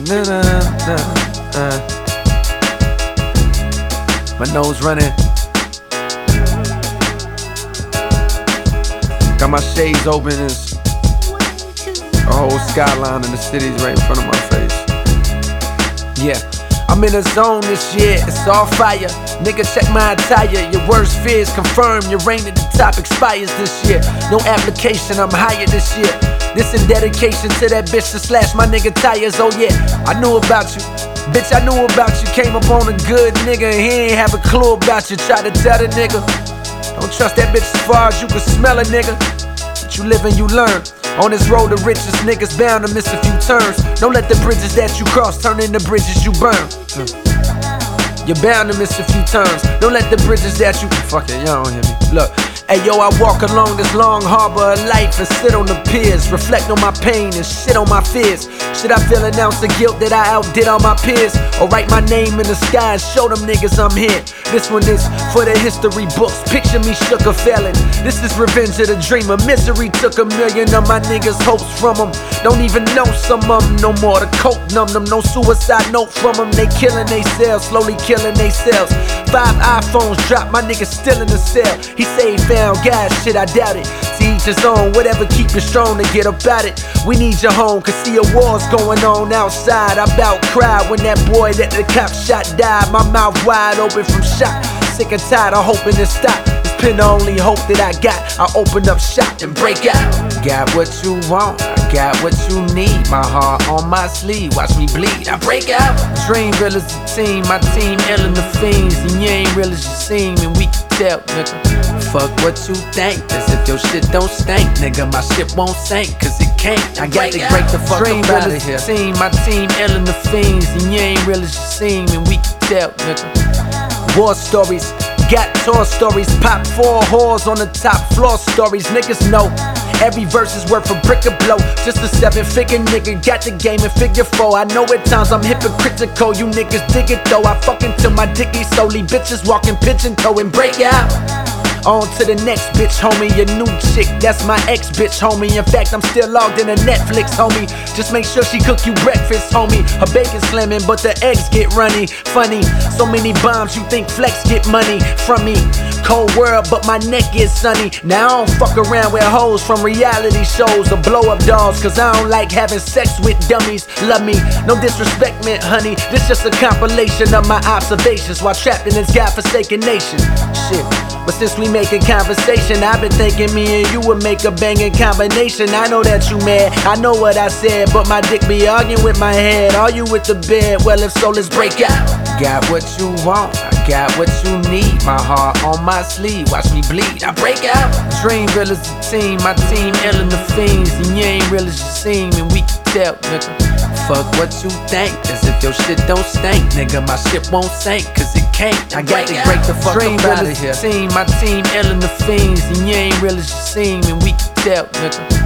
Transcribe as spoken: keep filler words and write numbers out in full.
na na na na. My nose running. Got my shades open. It's a whole skyline and the city's right in front of my face. Yeah, I'm in a zone this year, it's all fire. Nigga, check my attire. Your worst fears confirm your reign at the top expires this year. No application, I'm higher this year. This in dedication to that bitch to slash my nigga tires. Oh yeah, I knew about you. Bitch, I knew about you. Came up on a good nigga, he ain't have a clue about you. Try to tell the nigga, don't trust that bitch as far as you can smell a nigga. But you live and you learn. On this road, the richest niggas bound to miss a few turns. Don't let the bridges that you cross turn into bridges you burn. Mm. You're bound to miss a few turns. Don't let the bridges that you... Fuck it, y'all don't hear me. Look. Hey yo, I walk along this long harbor of life and sit on the piers, reflect on my pain and shit on my fears. Should I feel an ounce of guilt that I outdid all my peers? Or write my name in the sky and show them niggas I'm here? This one is for the history books, picture me shook or failing. This is revenge of the dreamer, misery took a million of my niggas' hopes from them. Don't even know some of them no more, the coke numb them, no suicide note from them. They killing they selves, slowly killing they selves. Five iPhones dropped, my niggas still in the cell. He say he found God, shit I doubt it. To each his own, whatever keep you strong to get about it. We need your home, cause see a war's going on outside. I about cried when that boy that the cop shot died. My mouth wide open from shock, sick and tired of hoping to stop. It's been the only hope that I got. I open up shop and break out. Got what you want, I got what you need. My heart on my sleeve, watch me bleed, I break out. Dream real as a team, my team ill in the fiends. And you ain't real as you seem, and we can tell, nigga. Fuck what you think, as if your shit don't stink. Nigga, my shit won't sink, cause it can't. I got to break the fuck Dream up out of here. Team, my team ill in the fiends. And you ain't real as you seem, and we can tell, nigga. War stories, got tour stories. Pop four whores on the top floor stories. Niggas know every verse is worth a brick of blow. Just a seven figure nigga, got the game in figure four. I know at times I'm hypocritical, you niggas dig it though. I fuck into my dicky solely, bitches walking pigeon toe and break out. On to the next bitch, homie, your new chick, that's my ex bitch, homie. In fact, I'm still logged into Netflix, homie. Just make sure she cook you breakfast, homie. Her bacon slamming, but the eggs get runny. Funny, so many bombs, you think flex get money from me. Cold world, but my neck is sunny. Now I don't fuck around with hoes from reality shows or blow up dolls, cause I don't like having sex with dummies. Love me, no disrespect meant, honey. This just a compilation of my observations while trapped in this godforsaken nation. Shit. But since we making conversation, I've been thinking me and you would make a banging combination. I know that you mad, I know what I said, but my dick be arguing with my head. Are you with the bed? Well, if so, let's break out. Got what you want, I got what you need. My heart on my sleeve, watch me bleed, I break out. Dream real as a team, my team ill in the fiends. And you ain't real as you seem, and we can tell, nigga. Fuck what you think, as if your shit don't stink. Nigga, my shit won't sink, cause it can't. I got to break the fuck up out of here. Team, my team ill in the fiends. And you ain't real as you seem, and we can tell, nigga.